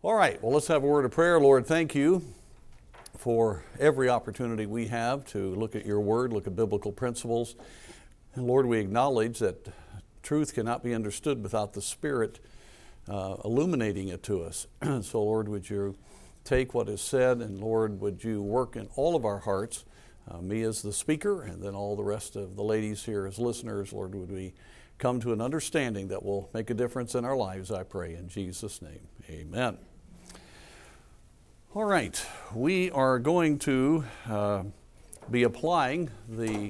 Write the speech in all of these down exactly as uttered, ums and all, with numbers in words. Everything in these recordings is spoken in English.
All right, well, let's have a word of prayer. Lord, thank you for every opportunity we have to look at your word, look at biblical principles. And Lord, we acknowledge that truth cannot be understood without the Spirit uh, illuminating it to us. So, Lord, would you take what is said, and Lord, would you work in all of our hearts, uh, me as the speaker, and then all the rest of the ladies here as listeners. Lord, would we come to an understanding that will make a difference in our lives, I pray, in Jesus' name. Amen. All right, we are going to uh, be applying the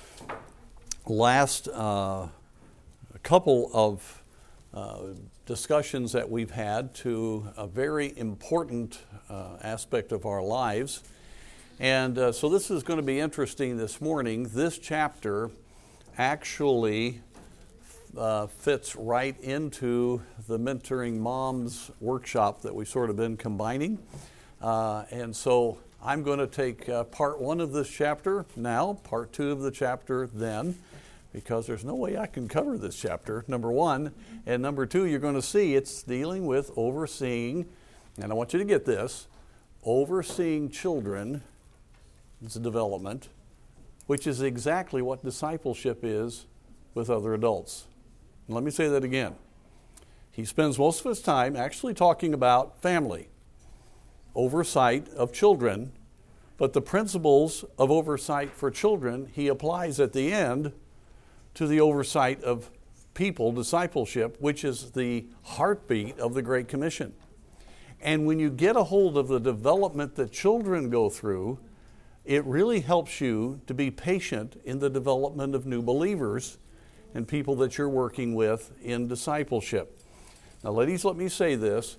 last uh, couple of uh, discussions that we've had to a very important uh, aspect of our lives. And uh, so this is going to be interesting this morning. This chapter actually uh, fits right into the Mentoring Moms workshop that we've sort of been combining. Uh, and so I'm going to take uh, part one of this chapter now, part two of the chapter then, because there's no way I can cover this chapter, number one. And number two, you're going to see it's dealing with overseeing, and I want you to get this, overseeing children's development, which is exactly what discipleship is with other adults. And let me say that again. He spends most of his time actually talking about family, oversight of children, but the principles of oversight for children he applies at the end to the oversight of people, discipleship, which is the heartbeat of the Great Commission. And when you get a hold of the development that children go through, it really helps you to be patient in the development of new believers and people that you're working with in discipleship. Now, ladies, let me say this.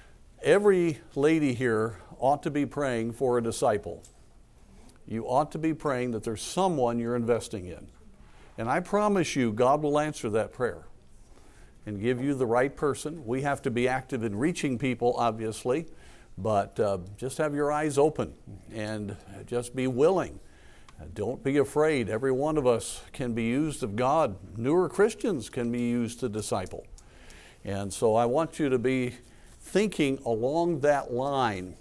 Every lady here ought to be praying for a disciple. You ought to be praying that there's someone you're investing in. And I promise you, God will answer that prayer and give you the right person. We have to be active in reaching people, obviously, but uh, just have your eyes open and just be willing. Don't be afraid. Every one of us can be used of God. Newer Christians can be used to disciple. And so I want you to be thinking along that line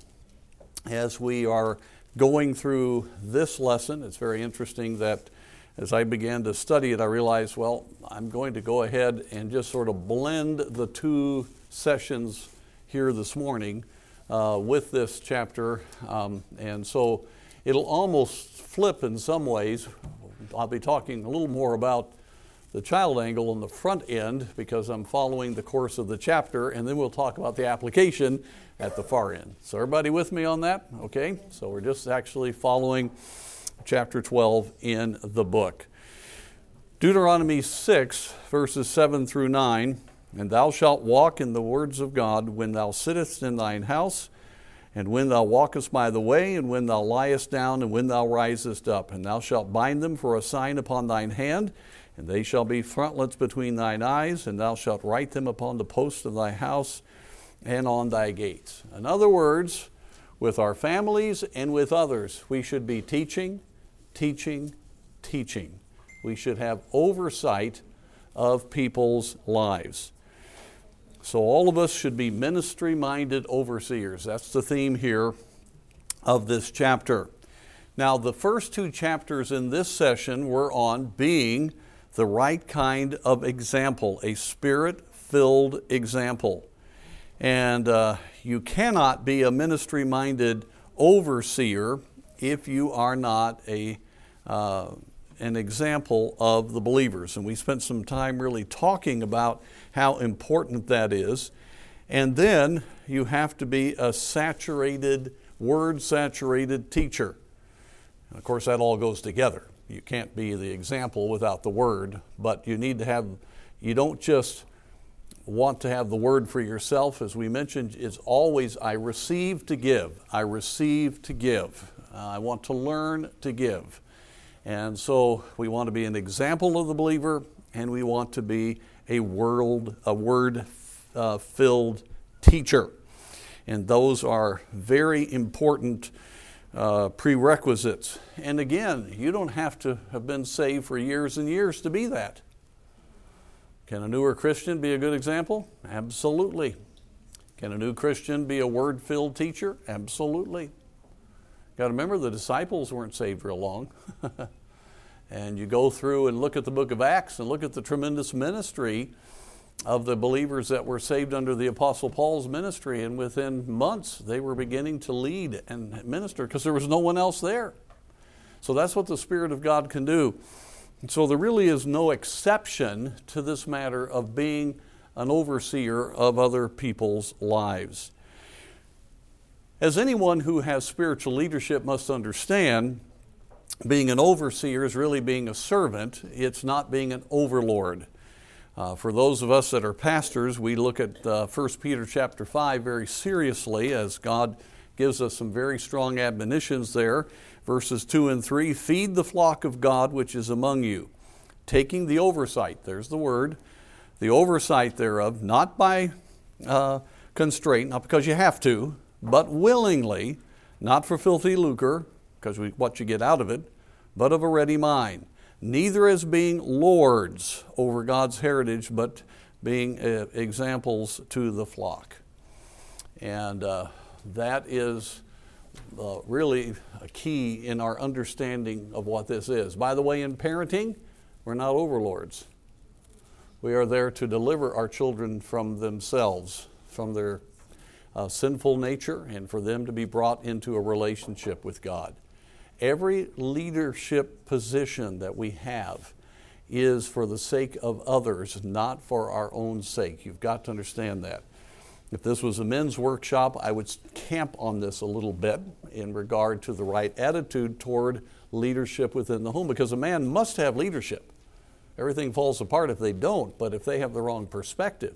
as we are going through this lesson. It's very interesting that as I began to study it, I realized, well, I'm going to go ahead and just sort of blend the two sessions here this morning uh, with this chapter. Um, and so it'll almost flip in some ways. I'll be talking a little more about the child angle on the front end because I'm following the course of the chapter, and then we'll talk about the application at the far end. So everybody with me on that? Okay, so we're just actually following chapter twelve in the book. Deuteronomy six, verses seven through nine, and thou shalt walk in the words of God when thou sittest in thine house, and when thou walkest by the way, and when thou liest down, and when thou risest up, and thou shalt bind them for a sign upon thine hand, and they shall be frontlets between thine eyes, and thou shalt write them upon the posts of thy house and on thy gates. In other words, with our families and with others, we should be teaching, teaching, teaching. We should have oversight of people's lives. So all of us should be ministry-minded overseers. That's the theme here of this chapter. Now, the first two chapters in this session were on being the right kind of example, a spirit-filled example. And uh, you cannot be a ministry-minded overseer if you are not a uh, an example of the believers. And we spent some time really talking about how important that is. And then you have to be a saturated, word-saturated teacher. And of course, that all goes together. You can't be the example without the word, but you need to have, you don't just want to have the word for yourself. As we mentioned, it's always, I receive to give. I receive to give. Uh, I want to learn to give. And so we want to be an example of the believer, and we want to be a world, a word-filled teacher. And those are very important uh, prerequisites. And again, you don't have to have been saved for years and years to be that. Can a newer Christian be a good example? Absolutely. Can a new Christian be a word-filled teacher? Absolutely. Got to remember the disciples weren't saved real long. And you go through and look at the book of Acts and look at the tremendous ministry of the believers that were saved under the Apostle Paul's ministry, and within months they were beginning to lead and minister because there was no one else there. So that's what the Spirit of God can do. And so there really is no exception to this matter of being an overseer of other people's lives. As anyone who has spiritual leadership must understand, being an overseer is really being a servant. It's not being an overlord. Uh, for those of us that are pastors, we look at uh, First Peter chapter five very seriously, as God gives us some very strong admonitions there. Verses two and three, feed the flock of God which is among you, taking the oversight, there's the word, the oversight thereof, not by uh, constraint, not because you have to, but willingly, not for filthy lucre, because we, what you get out of it, but of a ready mind. Neither as being lords over God's heritage, but being uh, examples to the flock. And uh, that is uh, really a key in our understanding of what this is. By the way, in parenting, we're not overlords. We are there to deliver our children from themselves, from their uh, sinful nature, and for them to be brought into a relationship with God. Every leadership position that we have is for the sake of others, not for our own sake. You've got to understand that. If this was a men's workshop, I would camp on this a little bit in regard to the right attitude toward leadership within the home, because a man must have leadership. Everything falls apart if they don't, but if they have the wrong perspective.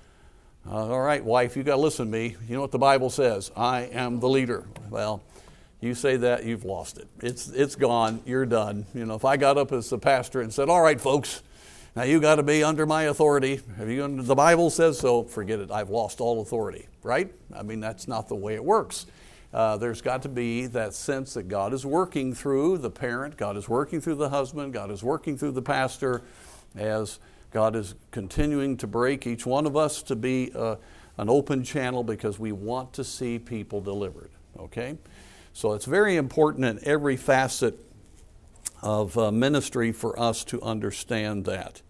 Uh, all right, wife, you got to listen to me. You know what the Bible says? I am the leader. Well, you say that, you've lost it. It's it's gone. You're done. You know, if I got up as the pastor and said, all right, folks, now you got to be under my authority. If you, the Bible says so, forget it. I've lost all authority, right? I mean, that's not the way it works. Uh, there's got to be that sense that God is working through the parent, God is working through the husband, God is working through the pastor, as God is continuing to break each one of us to be uh, an open channel, because we want to see people delivered, okay? So it's very important in every facet of uh, ministry for us to understand that.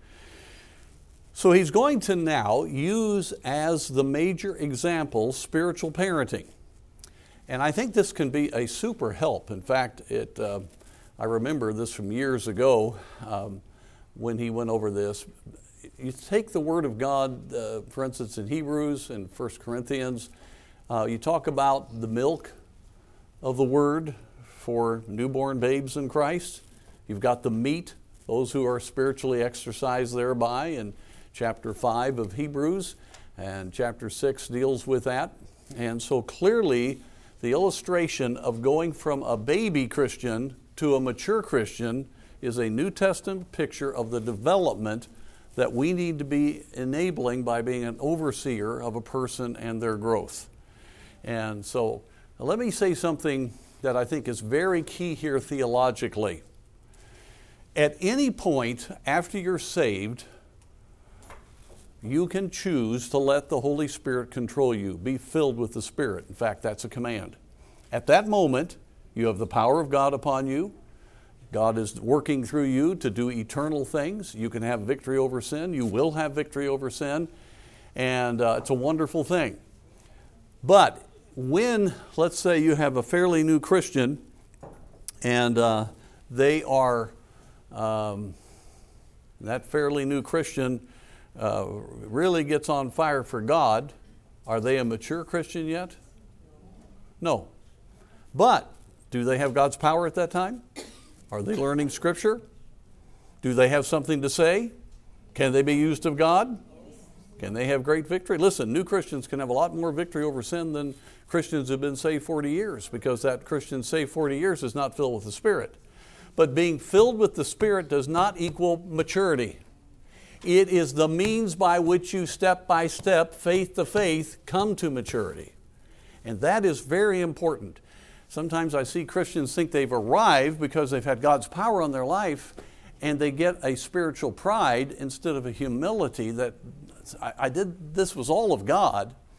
So he's going to now use as the major example spiritual parenting. And I think this can be a super help. In fact, it uh, I remember this from years ago um, when he went over this. You take the Word of God, uh, for instance, in Hebrews and First Corinthians, uh, you talk about the milk of the Word for newborn babes in Christ. You've got the meat, those who are spiritually exercised thereby, in chapter five of Hebrews, and chapter six deals with that. And so clearly, the illustration of going from a baby Christian to a mature Christian is a New Testament picture of the development that we need to be enabling by being an overseer of a person and their growth. And so let me say something that I think is very key here theologically. At any point after you're saved, you can choose to let the Holy Spirit control you, be filled with the Spirit. In fact, that's a command. At that moment, you have the power of God upon you. God is working through you to do eternal things. You can have victory over sin. You will have victory over sin. And uh, it's a wonderful thing. But when, let's say you have a fairly new Christian and uh, they are, um, that fairly new Christian uh, really gets on fire for God, are they a mature Christian yet? No. But do they have God's power at that time? Are they learning Scripture? Do they have something to say? Can they be used of God? Can they have great victory? Listen, new Christians can have a lot more victory over sin than Christians who have been saved forty years, because that Christian saved forty years is not filled with the Spirit. But being filled with the Spirit does not equal maturity. It is the means by which you step by step, faith to faith, come to maturity. And that is very important. Sometimes I see Christians think they've arrived because they've had God's power on their life, and they get a spiritual pride instead of a humility that I, I did, this was all of God,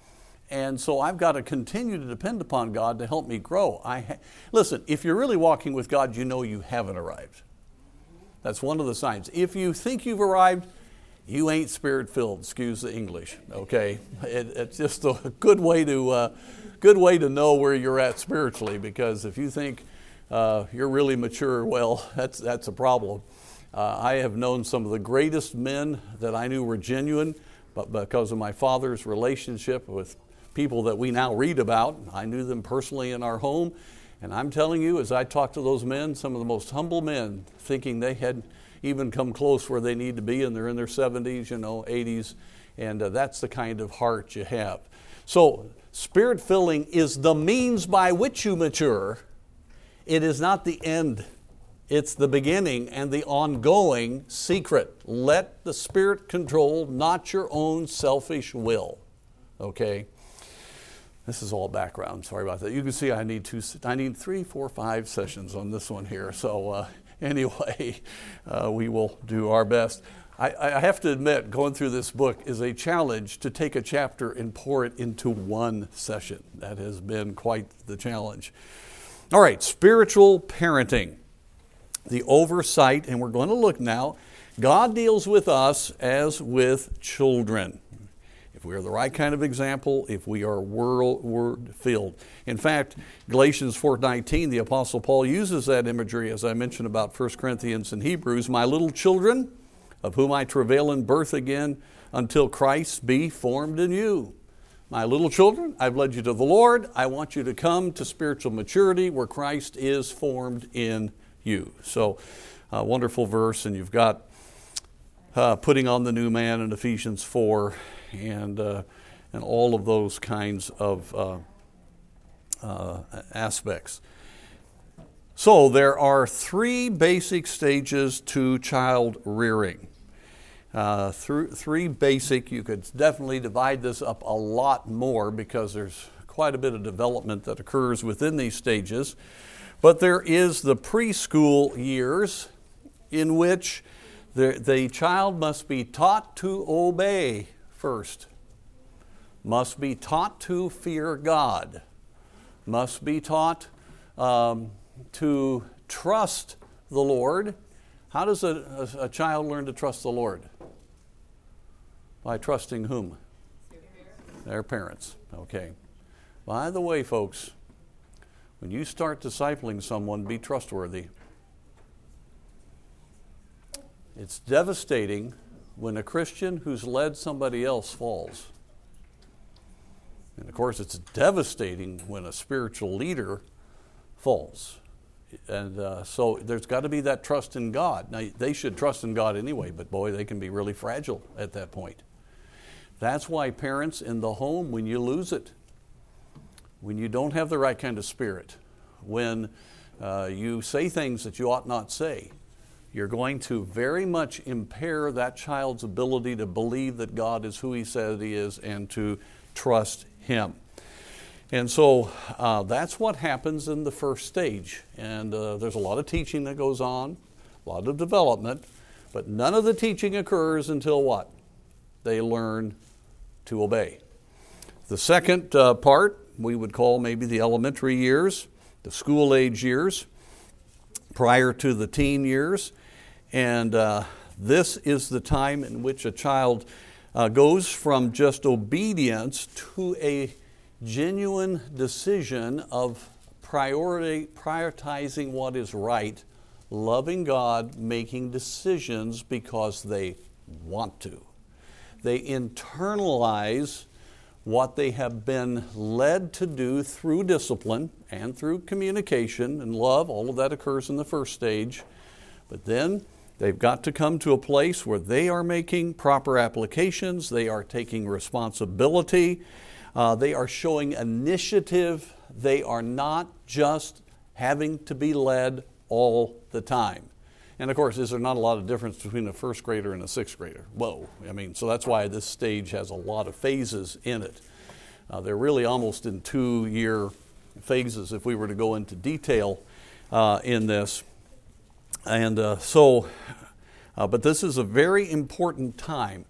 And so I've got to continue to depend upon God to help me grow. I ha- Listen, if you're really walking with God, you know you haven't arrived. That's one of the signs. If you think you've arrived, you ain't spirit-filled, excuse the English, okay? It, it's just a good way to uh, good way to know where you're at spiritually, because if you think uh, you're really mature, well, that's that's a problem. Uh, I have known some of the greatest men that I knew were genuine, but because of my father's relationship with people that we now read about, I knew them personally in our home, and I'm telling you, as I talked to those men, some of the most humble men, thinking they had even come close where they need to be, and they're in their seventies, you know, eighties, and uh, that's the kind of heart you have. So, spirit filling is the means by which you mature. It is not the end. It's the beginning and the ongoing secret. Let the Spirit control, not your own selfish will. Okay? This is all background. Sorry about that. You can see I need two, I need three, four, five sessions on this one here. So uh, anyway, uh, we will do our best. I, I have to admit, going through this book is a challenge to take a chapter and pour it into one session. That has been quite the challenge. All right, spiritual parenting. The oversight, and we're going to look now. God deals with us as with children. If we are the right kind of example, if we are word-filled. In fact, Galatians four nineteen, the Apostle Paul uses that imagery, as I mentioned about First Corinthians and Hebrews. My little children, of whom I travail in birth again, until Christ be formed in you. My little children, I've led you to the Lord. I want you to come to spiritual maturity where Christ is formed in you. So, a uh, wonderful verse, and you've got uh, putting on the new man in Ephesians four, and uh, and all of those kinds of uh, uh, aspects. So there are three basic stages to child rearing. Uh, through three basic, you could definitely divide this up a lot more because there's quite a bit of development that occurs within these stages. But there is the preschool years in which the, the child must be taught to obey first, must be taught to fear God, must be taught um, to trust the Lord. How does a, a, a child learn to trust the Lord? By trusting whom? Their parents. Okay. By the way, folks, when you start discipling someone, be trustworthy. It's devastating when a Christian who's led somebody else falls. And of course, it's devastating when a spiritual leader falls. And uh, so there's got to be that trust in God. Now, they should trust in God anyway, but boy, they can be really fragile at that point. That's why parents in the home, when you lose it, when you don't have the right kind of spirit, when uh, you say things that you ought not say, you're going to very much impair that child's ability to believe that God is who He said He is and to trust Him. And so uh, that's what happens in the first stage. And uh, there's a lot of teaching that goes on, a lot of development, but none of the teaching occurs until what? They learn to obey. The second uh, part we would call maybe the elementary years, the school age years, prior to the teen years. And uh, this is the time in which a child uh, goes from just obedience to a genuine decision of priority, prioritizing what is right, loving God, making decisions because they want to. They internalize what they have been led to do through discipline and through communication and love. All of that occurs in the first stage. But then they've got to come to a place where they are making proper applications, they are taking responsibility, uh, they are showing initiative, they are not just having to be led all the time. And of course, is there not a lot of difference between a first grader and a sixth grader? Whoa. I mean, so that's why this stage has a lot of phases in it. Uh, they're really almost in two-year phases if we were to go into detail uh, in this. And uh, so, uh, but this is a very important time.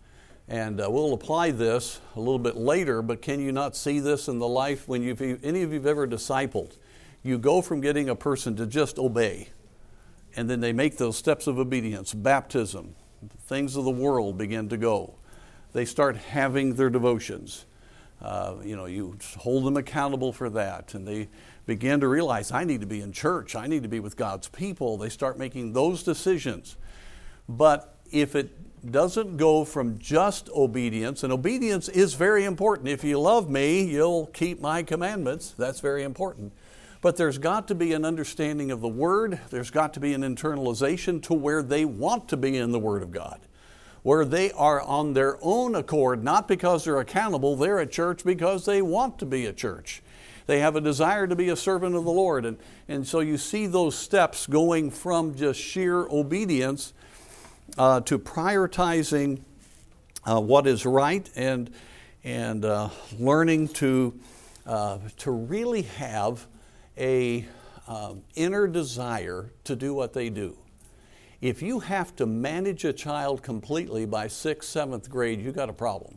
And uh, we'll apply this a little bit later, but can you not see this in the life when you've, any of you have ever discipled? You go from getting a person to just obey, and then they make those steps of obedience, baptism, things of the world begin to go. They start having their devotions. Uh, you know, you hold them accountable for that, and they begin to realize, I need to be in church, I need to be with God's people. They start making those decisions. But if it doesn't go from just obedience, and obedience is very important. If you love me, you'll keep my commandments. That's very important. But there's got to be an understanding of the Word. There's got to be an internalization to where they want to be in the Word of God, where they are on their own accord, not because they're accountable. They're at church because they want to be at church. They have a desire to be a servant of the Lord. And, and so you see those steps going from just sheer obedience Uh, to prioritizing uh, what is right and and uh, learning to uh, to really have a uh, inner desire to do what they do. If you have to manage a child completely by sixth, seventh grade, you got a problem.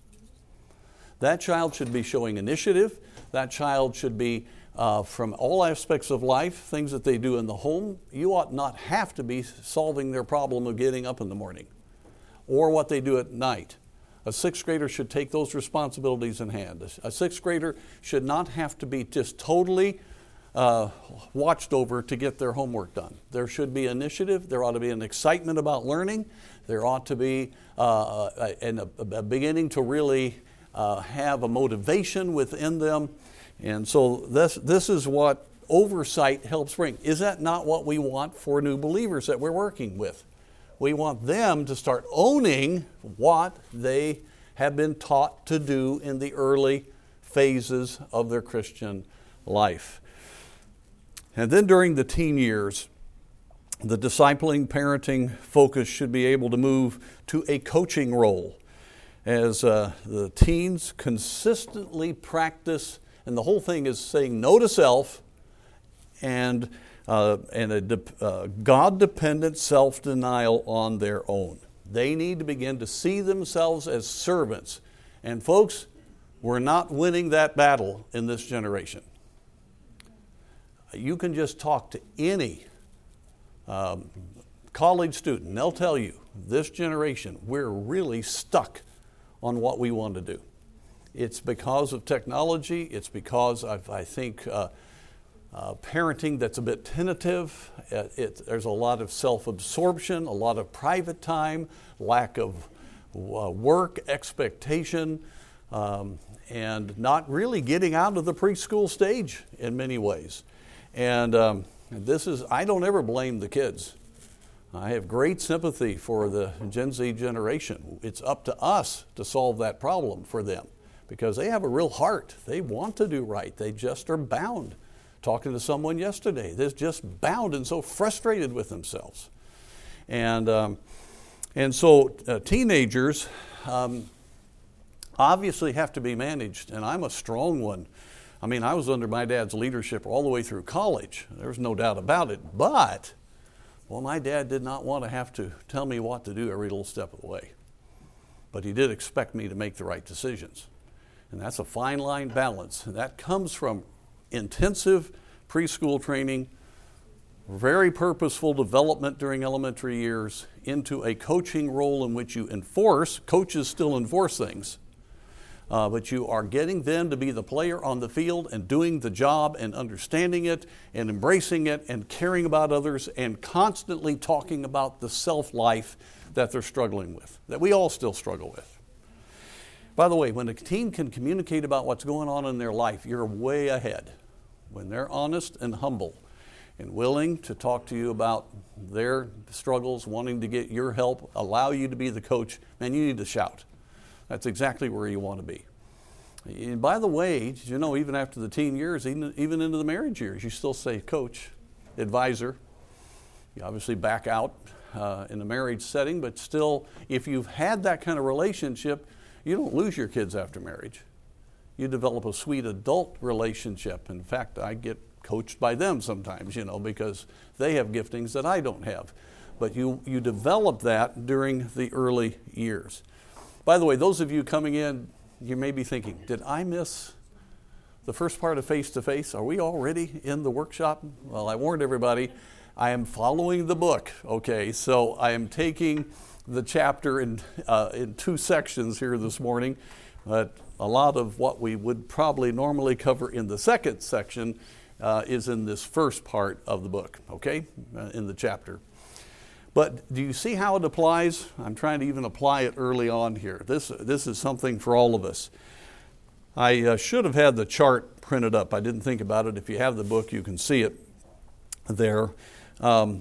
That child should be showing initiative. That child should be Uh, from all aspects of life, things that they do in the home. You ought not have to be solving their problem of getting up in the morning or what they do at night. A sixth grader should take those responsibilities in hand. A sixth grader should not have to be just totally uh, watched over to get their homework done. There should be initiative. There ought to be an excitement about learning. There ought to be uh, a, a, a beginning to really uh, have a motivation within them. And so this this is what oversight helps bring. Is that not what we want for new believers that we're working with? We want them to start owning what they have been taught to do in the early phases of their Christian life. And then during the teen years, the discipling, parenting focus should be able to move to a coaching role as uh, the teens consistently practice. And the whole thing is saying no to self and, uh, and a de- uh, God-dependent self-denial on their own. They need to begin to see themselves as servants. And folks, we're not winning that battle in this generation. You can just talk to any um, college student, and they'll tell you, this generation, we're really stuck on what we want to do. It's because of technology. It's because of, I think, uh, uh, parenting that's a bit tentative. It, it, there's a lot of self-absorption, a lot of private time, lack of uh, work, expectation, um, and not really getting out of the preschool stage in many ways. And um, this is, I don't ever blame the kids. I have great sympathy for the Gen Z generation. It's up to us to solve that problem for them, because they have a real heart. They want to do right. They just are bound. Talking to someone yesterday, they're just bound and so frustrated with themselves. And um, and so uh, teenagers um, obviously have to be managed, and I'm a strong one. I mean, I was under my dad's leadership all the way through college. There's no doubt about it. But, well, my dad did not want to have to tell me what to do every little step of the way. But he did expect me to make the right decisions. And that's a fine line balance. And that comes from intensive preschool training, very purposeful development during elementary years, into a coaching role in which you enforce. Coaches still enforce things. Uh, but you are getting them to be the player on the field and doing the job and understanding it and embracing it and caring about others and constantly talking about the self-life that they're struggling with, that we all still struggle with. By the way, when a teen can communicate about what's going on in their life, you're way ahead. When they're honest and humble and willing to talk to you about their struggles, wanting to get your help, allow you to be the coach, man, you need to shout. That's exactly where you want to be. And by the way, did you know, even after the teen years, even, even into the marriage years, you still say coach, advisor. You obviously back out uh, in the marriage setting, but still, if you've had that kind of relationship, you don't lose your kids after marriage. You develop a sweet adult relationship. In fact, I get coached by them sometimes, you know, because they have giftings that I don't have. But you, you develop that during the early years. By the way, those of you coming in, you may be thinking, did I miss the first part of Face to Face? Are we already in the workshop? Well, I warned everybody, I am following the book, okay? So I am taking the chapter in, uh, in two sections here this morning, but a lot of what we would probably normally cover in the second section uh, is in this first part of the book, okay, uh, in the chapter. But do you see how it applies? I'm trying to even apply it early on here. This, this is something for all of us. I uh, should have had the chart printed up. I didn't think about it. If you have the book, you can see it there. Um,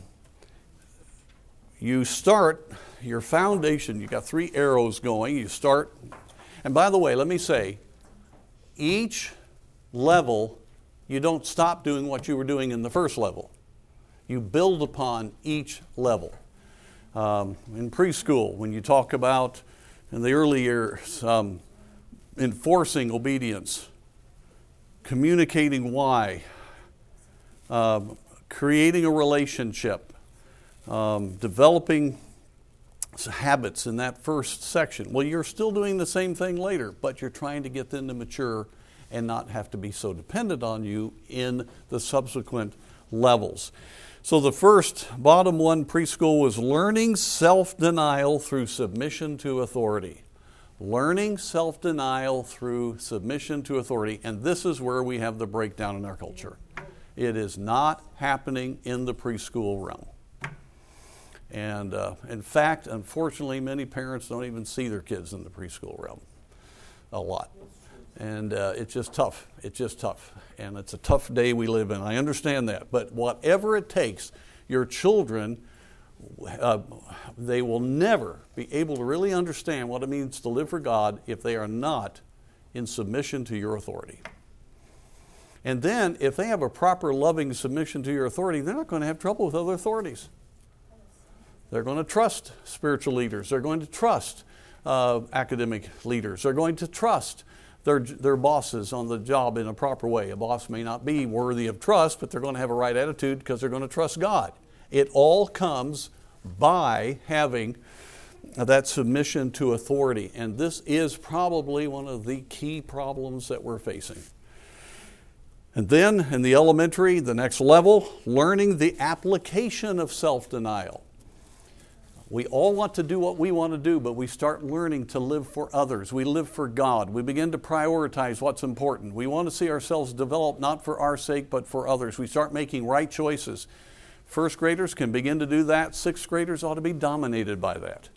you start your foundation. You got three arrows going. You start, and by the way, let me say, each level, you don't stop doing what you were doing in the first level. You build upon each level. Um, in preschool, when you talk about, in the early years, um, enforcing obedience, communicating why, um, creating a relationship, um, developing habits in that first section. Well, you're still doing the same thing later, but you're trying to get them to mature and not have to be so dependent on you in the subsequent levels. So the first, bottom one, preschool was learning self-denial through submission to authority. Learning self-denial through submission to authority. And this is where we have the breakdown in our culture. It is not happening in the preschool realm. And uh, in fact, unfortunately, many parents don't even see their kids in the preschool realm a lot. And uh, it's just tough. It's just tough. And it's a tough day we live in. I understand that. But whatever it takes, your children, uh, they will never be able to really understand what it means to live for God if they are not in submission to your authority. And then, if they have a proper loving submission to your authority, they're not going to have trouble with other authorities. They're going to trust spiritual leaders. They're going to trust uh, academic leaders. They're going to trust Their, their bosses on the job in a proper way. A boss may not be worthy of trust, but they're going to have a right attitude because they're going to trust God. It all comes by having that submission to authority. And this is probably one of the key problems that we're facing. And then in the elementary, the next level, learning the application of self-denial. We all want to do what we want to do, but we start learning to live for others. We live for God. We begin to prioritize what's important. We want to see ourselves develop not for our sake, but for others. We start making right choices. First graders can begin to do that. Sixth graders ought to be dominated by that.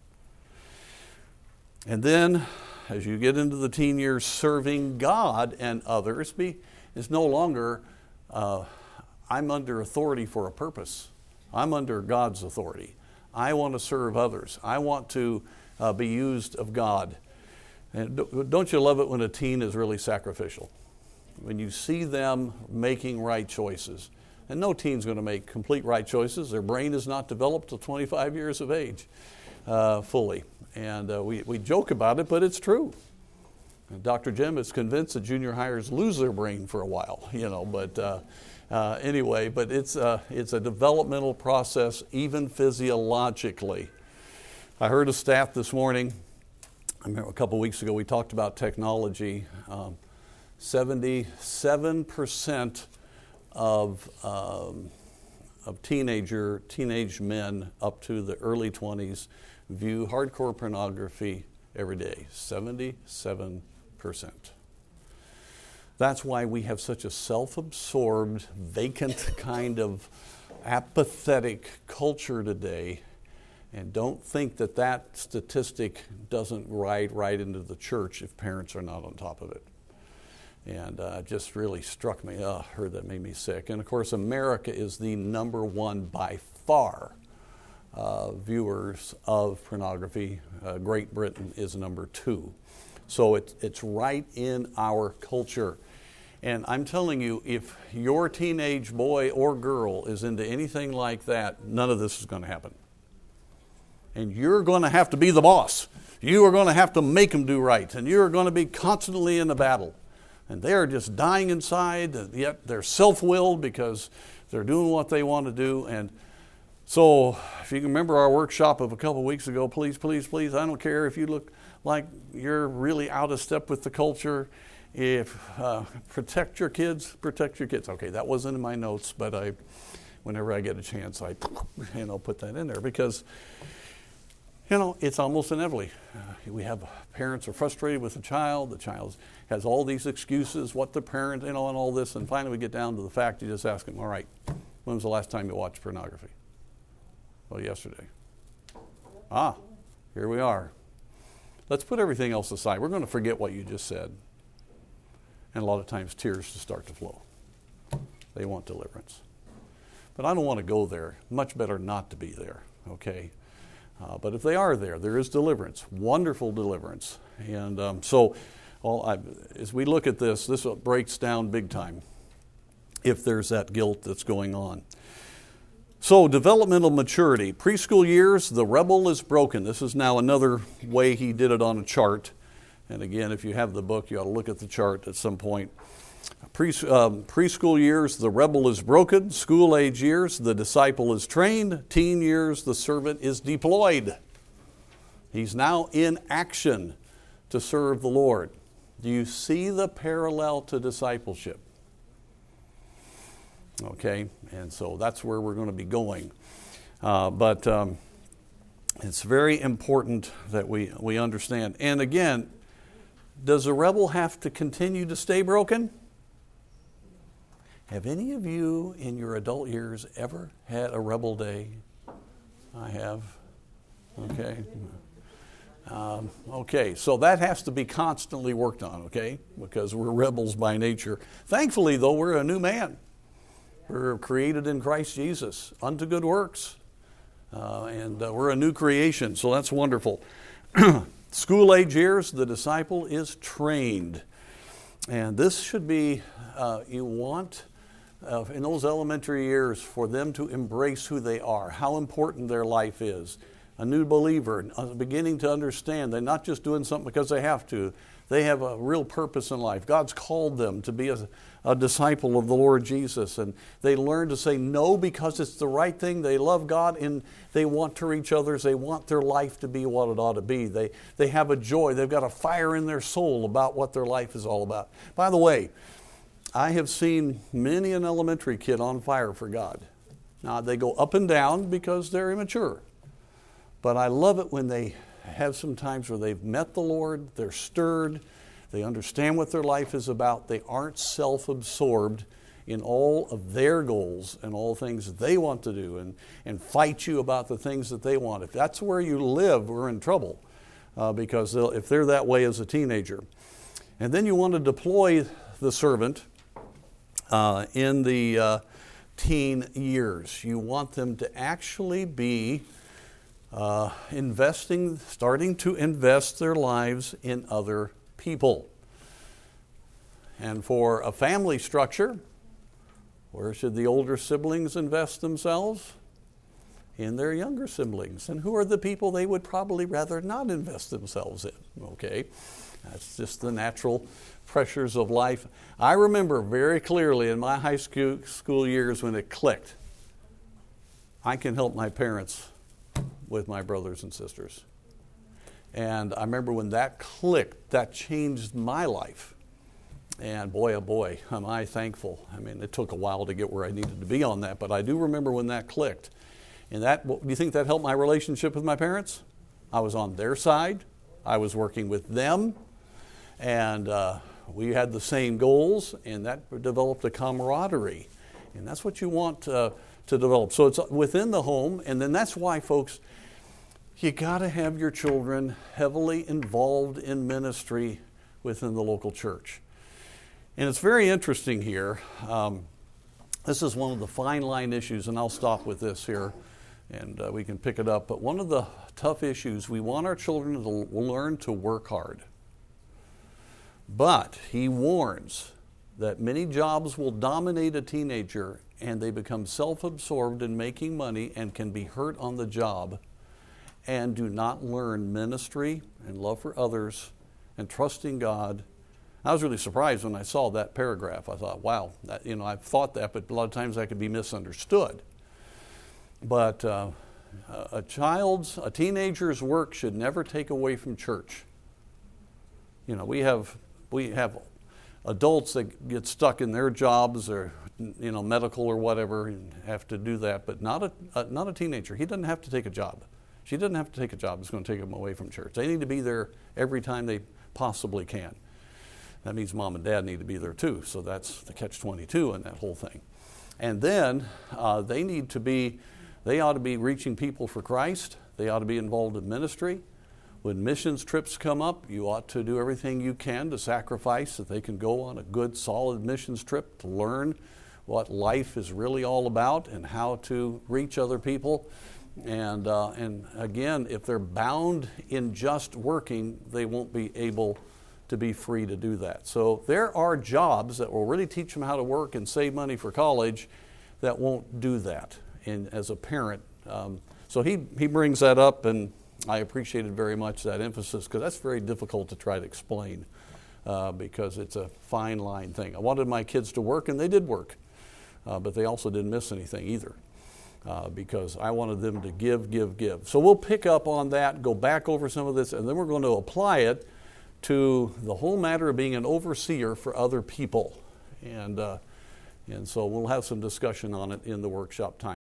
And then, as you get into the teen years, serving God and others be, is no longer, uh, I'm under authority for a purpose. I'm under God's authority. I want to serve others. I want to uh, be used of God. And don't you love it when a teen is really sacrificial? When you see them making right choices. And no teen's going to make complete right choices. Their brain is not developed till twenty-five years of age uh, fully. And uh, we, we joke about it, but it's true. And Doctor Jim is convinced that junior hires lose their brain for a while, you know, but uh, Uh, anyway, but it's a, it's a developmental process, even physiologically. I heard a stat this morning, I remember a couple weeks ago, we talked about technology. Um, seventy-seven percent of, um, of teenager, teenage men up to the early twenties view hardcore pornography every day. seventy-seven percent. That's why we have such a self-absorbed, vacant kind of apathetic culture today. And don't think that that statistic doesn't ride right into the church if parents are not on top of it. And uh, it just really struck me. Oh, I heard that, made me sick. And of course, America is the number one by far uh, viewers of pornography. Uh, Great Britain is number two. So it, it's right in our culture. And I'm telling you, if your teenage boy or girl is into anything like that, none of this is going to happen. And you're going to have to be the boss. You are going to have to make them do right. And you're going to be constantly in the battle. And they're just dying inside, yet they're self-willed because they're doing what they want to do. And So if you can remember our workshop of a couple weeks ago, please, please, please, I don't care if you look like you're really out of step with the culture. If uh, protect your kids, protect your kids. Okay, that wasn't in my notes, but I, whenever I get a chance, I, you know, put that in there because, you know, it's almost inevitably. Uh, we have parents are frustrated with the child. The child has all these excuses, what the parent, you know, and all this, and finally we get down to the fact. You just ask them, all right, when was the last time you watched pornography? Well, yesterday. Ah, here we are. Let's put everything else aside. We're going to forget what you just said. And a lot of times tears just start to flow. They want deliverance. But I don't want to go there. Much better not to be there, okay? Uh, but if they are there, there is deliverance, wonderful deliverance. And um, so all I, as we look at this, this breaks down big time if there's that guilt that's going on. So developmental maturity. Preschool years, the rebel is broken. This is now another way he did it on a chart. And again, if you have the book, you ought to look at the chart at some point. Pre, um, preschool years, the rebel is broken. School age years, the disciple is trained. Teen years, the servant is deployed. He's now in action to serve the Lord. Do you see the parallel to discipleship? Okay, and so that's where we're going to be going. Uh, but um, it's very important that we, we understand. And again, does a rebel have to continue to stay broken? Have any of you in your adult years ever had a rebel day? I have. Okay. Um, okay, so that has to be constantly worked on, okay? Because we're rebels by nature. Thankfully, though, we're a new man. We're created in Christ Jesus unto good works. Uh, and uh, we're a new creation, so that's wonderful. School age years, the disciple is trained. And this should be, uh, you want, uh, in those elementary years, for them to embrace who they are, how important their life is. A new believer, uh, beginning to understand they're not just doing something because they have to. They have a real purpose in life. God's called them to be a, a disciple of the Lord Jesus. And they learn to say no because it's the right thing. They love God and they want to reach others. They want their life to be what it ought to be. They, they have a joy. They've got a fire in their soul about what their life is all about. By the way, I have seen many an elementary kid on fire for God. Now, they go up and down because they're immature. But I love it when they have some times where they've met the Lord, they're stirred, they understand what their life is about, they aren't self-absorbed in all of their goals and all things they want to do and, and fight you about the things that they want. If that's where you live, we're in trouble uh, because if they're that way as a teenager. And then you want to deploy the servant uh, in the uh, teen years. You want them to actually be Uh, investing, starting to invest their lives in other people. And for a family structure, where should the older siblings invest themselves? In their younger siblings. And who are the people they would probably rather not invest themselves in? Okay, that's just the natural pressures of life. I remember very clearly in my high school, school years when it clicked. I can help my parents with my brothers and sisters. And I remember when that clicked, that changed my life. And boy, oh boy, am I thankful. I mean, it took a while to get where I needed to be on that, but I do remember when that clicked. And that, do you think that helped my relationship with my parents? I was on their side. I was working with them. And uh, we had the same goals, and that developed a camaraderie. And that's what you want uh, to develop. So it's within the home, and then that's why, folks, you got to have your children heavily involved in ministry within the local church. And it's very interesting here. Um, this is one of the fine line issues, and I'll stop with this here, and uh, we can pick it up. But one of the tough issues, we want our children to learn to work hard. But he warns that many jobs will dominate a teenager, and they become self-absorbed in making money and can be hurt on the job and do not learn ministry and love for others and trusting God. I was really surprised when I saw that paragraph. I thought, wow, that, you know, I've thought that, but a lot of times that could be misunderstood. but uh, a child's, a teenager's work should never take away from church. You know, we have we have adults that get stuck in their jobs or, you know, medical or whatever and have to do that, but not a, a not a teenager. He doesn't have to take a job. She doesn't have to take a job that's going to take them away from church. They need to be there every time they possibly can. That means mom and dad need to be there too, so that's the catch twenty-two in that whole thing. And then uh, they need to be, they ought to be reaching people for Christ. They ought to be involved in ministry. When missions trips come up, you ought to do everything you can to sacrifice that they can go on a good, solid missions trip to learn what life is really all about and how to reach other people. And uh, and again, if they're bound in just working, they won't be able to be free to do that. So there are jobs that will really teach them how to work and save money for college that won't do that. And as a parent, um, so he he brings that up, and I appreciated very much that emphasis, because that's very difficult to try to explain uh, because it's a fine line thing. I wanted my kids to work, and they did work, uh, but they also didn't miss anything either uh, because I wanted them to give, give, give. So we'll pick up on that, go back over some of this, and then we're going to apply it to the whole matter of being an overseer for other people. And, uh, and so we'll have some discussion on it in the workshop time.